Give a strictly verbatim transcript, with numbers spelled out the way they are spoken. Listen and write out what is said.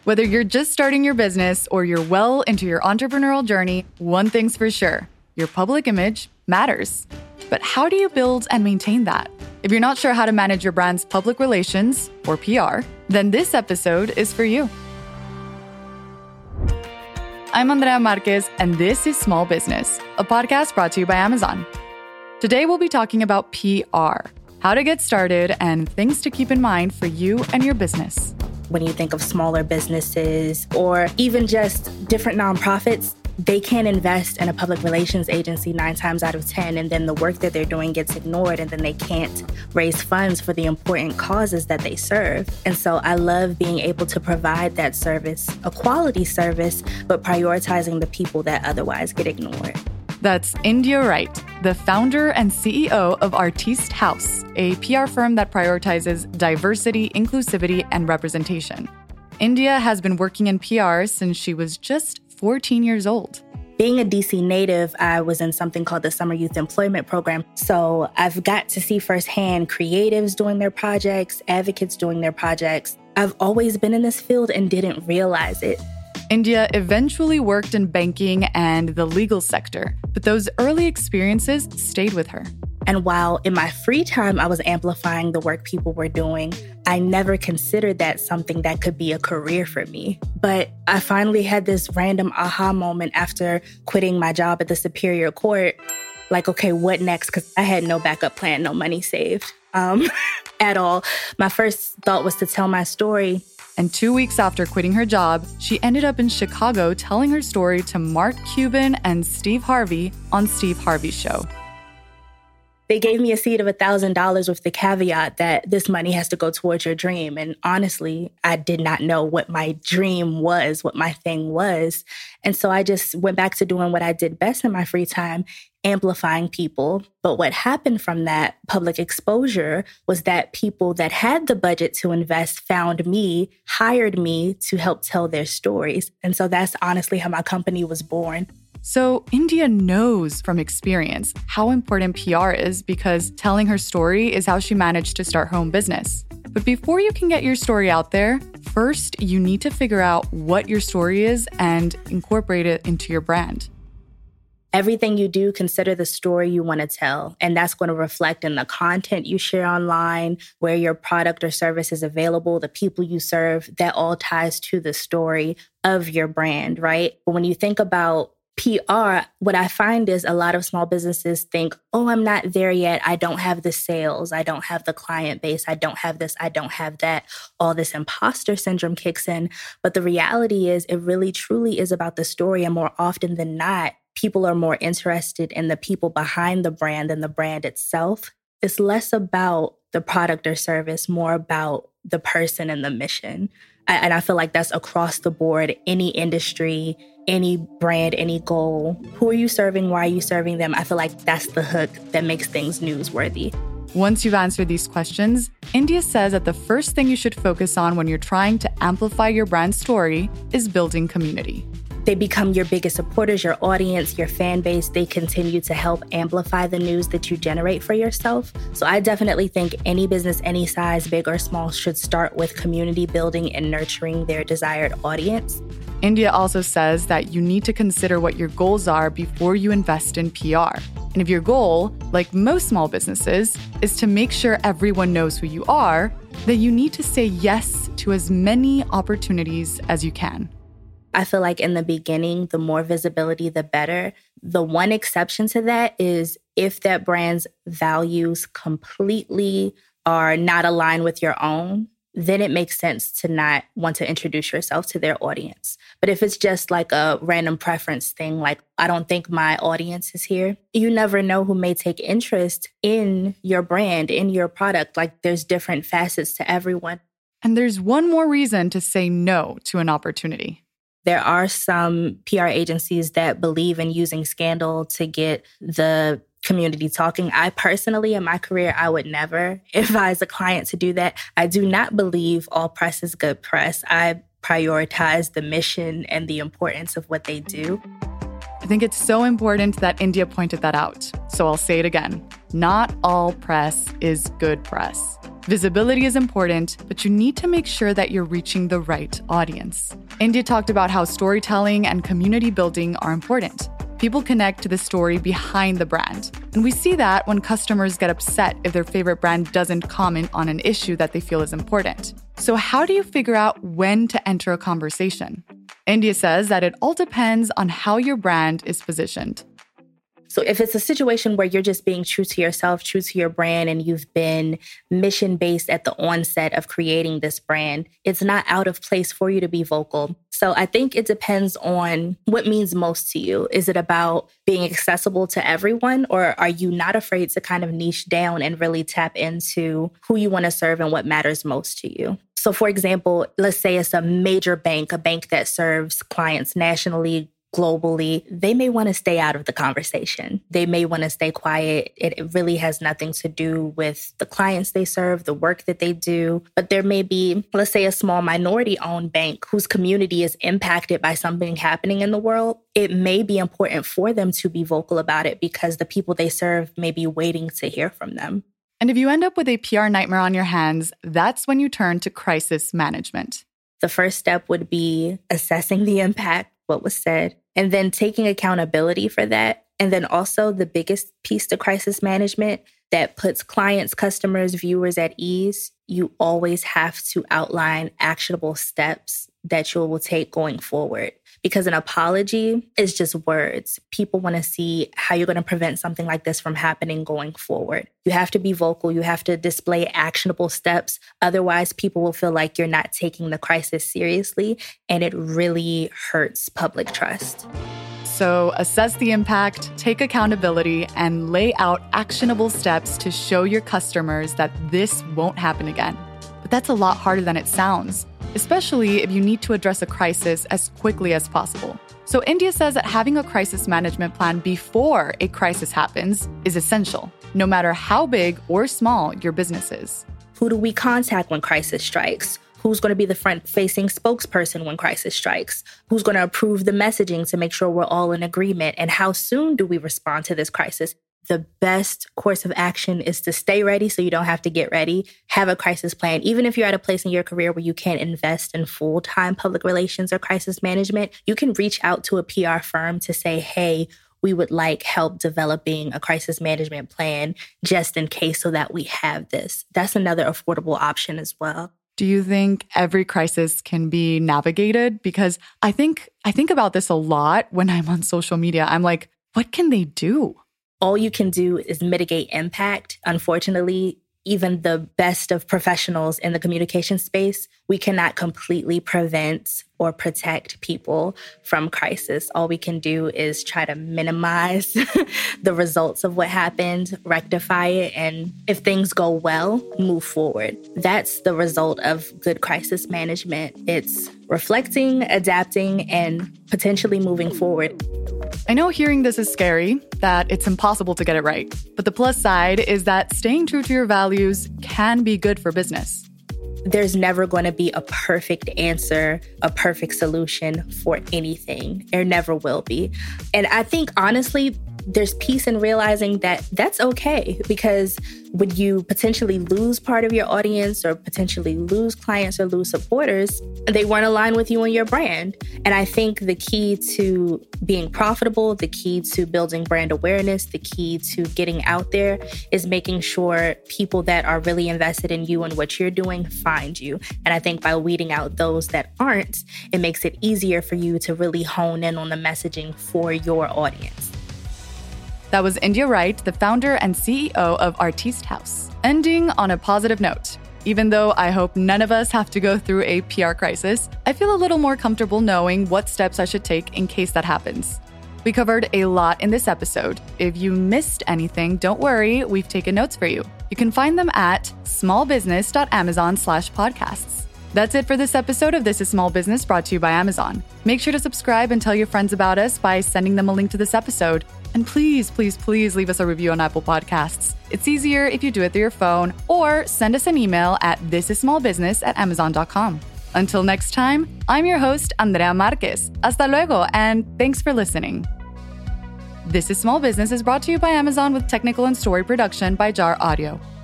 Whether you're just starting your business or you're well into your entrepreneurial journey, one thing's for sure, your public image matters. But how do you build and maintain that? If you're not sure how to manage your brand's public relations, or P R, then this episode is for you. I'm Andrea Marquez, and this is Small Business, a podcast brought to you by Amazon. Today, we'll be talking about P R, how to get started, and things to keep in mind for you and your business. When you think of smaller businesses or even just different nonprofits, they can't invest in a public relations agency nine times out of ten, and then the work that they're doing gets ignored, and then they can't raise funds for the important causes that they serve. And so I love being able to provide that service, a quality service, but prioritizing the people that otherwise get ignored. That's India Wright, the founder and C E O of Artiste House, a P R firm that prioritizes diversity, inclusivity, and representation. India has been working in P R since she was just fourteen years old. Being a D C native, I was in something called the Summer Youth Employment Program. So I've got to see firsthand creatives doing their projects, advocates doing their projects. I've always been in this field and didn't realize it. India eventually worked in banking and the legal sector, but those early experiences stayed with her. And while in my free time I was amplifying the work people were doing, I never considered that something that could be a career for me. But I finally had this random aha moment after quitting my job at the Superior Court. Like, okay, what next? Because I had no backup plan, no money saved um, at all. My first thought was to tell my story. And two weeks after quitting her job, she ended up in Chicago telling her story to Mark Cuban and Steve Harvey on Steve Harvey's show. They gave me a seed of one thousand dollars with the caveat that this money has to go towards your dream. And honestly, I did not know what my dream was, what my thing was. And so I just went back to doing what I did best in my free time, amplifying people. But what happened from that public exposure was that people that had the budget to invest found me, hired me to help tell their stories. And so that's honestly how my company was born. So India knows from experience how important P R is because telling her story is how she managed to start her own business. But before you can get your story out there, first you need to figure out what your story is and incorporate it into your brand. Everything you do, consider the story you want to tell. And that's going to reflect in the content you share online, where your product or service is available, the people you serve. That all ties to the story of your brand, right? But when you think about P R, what I find is a lot of small businesses think, oh, I'm not there yet. I don't have the sales. I don't have the client base. I don't have this. I don't have that. All this imposter syndrome kicks in. But the reality is it really truly is about the story. And more often than not, people are more interested in the people behind the brand than the brand itself. It's less about the product or service, more about the person and the mission. And I feel like that's across the board, any industry, any brand, any goal. Who are you serving? Why are you serving them? I feel like that's the hook that makes things newsworthy. Once you've answered these questions, India says that the first thing you should focus on when you're trying to amplify your brand story is building community. They become your biggest supporters, your audience, your fan base. They continue to help amplify the news that you generate for yourself. So I definitely think any business, any size, big or small, should start with community building and nurturing their desired audience. India also says that you need to consider what your goals are before you invest in P R. And if your goal, like most small businesses, is to make sure everyone knows who you are, then you need to say yes to as many opportunities as you can. I feel like in the beginning, the more visibility, the better. The one exception to that is if that brand's values completely are not aligned with your own, then it makes sense to not want to introduce yourself to their audience. But if it's just like a random preference thing, like, I don't think my audience is here, you never know who may take interest in your brand, in your product. Like, there's different facets to everyone. And there's one more reason to say no to an opportunity. There are some P R agencies that believe in using scandal to get the community talking. I personally, in my career, I would never advise a client to do that. I do not believe all press is good press. I prioritize the mission and the importance of what they do. I think it's so important that India pointed that out. So I'll say it again. Not all press is good press. Visibility is important, but you need to make sure that you're reaching the right audience. India talked about how storytelling and community building are important. People connect to the story behind the brand. And we see that when customers get upset if their favorite brand doesn't comment on an issue that they feel is important. So how do you figure out when to enter a conversation? India says that it all depends on how your brand is positioned. So if it's a situation where you're just being true to yourself, true to your brand, and you've been mission-based at the onset of creating this brand, it's not out of place for you to be vocal. So I think it depends on what means most to you. Is it about being accessible to everyone, or are you not afraid to kind of niche down and really tap into who you want to serve and what matters most to you? So for example, let's say it's a major bank, a bank that serves clients nationally, globally. They may want to stay out of the conversation. They may want to stay quiet. It, it really has nothing to do with the clients they serve, the work that they do. But there may be, let's say, a small minority-owned bank whose community is impacted by something happening in the world. It may be important for them to be vocal about it because the people they serve may be waiting to hear from them. And if you end up with a P R nightmare on your hands, that's when you turn to crisis management. The first step would be assessing the impact, what was said, and then taking accountability for that. And then also the biggest piece to crisis management that puts clients, customers, viewers at ease, you always have to outline actionable steps that you will take going forward. Because an apology is just words. People want to see how you're going to prevent something like this from happening going forward. You have to be vocal. You have to display actionable steps. Otherwise, people will feel like you're not taking the crisis seriously, and it really hurts public trust. So assess the impact, take accountability, and lay out actionable steps to show your customers that this won't happen again. But that's a lot harder than it sounds, especially if you need to address a crisis as quickly as possible. So India says that having a crisis management plan before a crisis happens is essential, no matter how big or small your business is. Who do we contact when crisis strikes? Who's going to be the front-facing spokesperson when crisis strikes? Who's going to approve the messaging to make sure we're all in agreement? And how soon do we respond to this crisis? The best course of action is to stay ready so you don't have to get ready. Have a crisis plan. Even if you're at a place in your career where you can't invest in full-time public relations or crisis management, you can reach out to a P R firm to say, hey, we would like help developing a crisis management plan just in case so that we have this. That's another affordable option as well. Do you think every crisis can be navigated? Because I think I think about this a lot when I'm on social media. I'm like, what can they do? All you can do is mitigate impact. Unfortunately, even the best of professionals in the communication space, we cannot completely prevent or protect people from crisis. All we can do is try to minimize the results of what happened, rectify it, and if things go well, move forward. That's the result of good crisis management. It's reflecting, adapting, and potentially moving forward. I know hearing this is scary, that it's impossible to get it right. But the plus side is that staying true to your values can be good for business. There's never going to be a perfect answer, a perfect solution for anything. There never will be. And I think, honestly, there's peace in realizing that that's okay, because would you potentially lose part of your audience or potentially lose clients or lose supporters? They weren't aligned with you and your brand. And I think the key to being profitable, the key to building brand awareness, the key to getting out there is making sure people that are really invested in you and what you're doing find you. And I think by weeding out those that aren't, it makes it easier for you to really hone in on the messaging for your audience. That was India Wright, the founder and C E O of Artiste House. Ending on a positive note. Even though I hope none of us have to go through a P R crisis, I feel a little more comfortable knowing what steps I should take in case that happens. We covered a lot in this episode. If you missed anything, don't worry, we've taken notes for you. You can find them at smallbusiness.amazon slash podcasts. That's it for this episode of This is Small Business, brought to you by Amazon. Make sure to subscribe and tell your friends about us by sending them a link to this episode. And please, please, please leave us a review on Apple Podcasts. It's easier if you do it through your phone, or send us an email at thisissmallbusiness at amazon dot com. Until next time, I'm your host, Andrea Marquez. Hasta luego, and thanks for listening. This is Small Business is brought to you by Amazon with technical and story production by Jar Audio.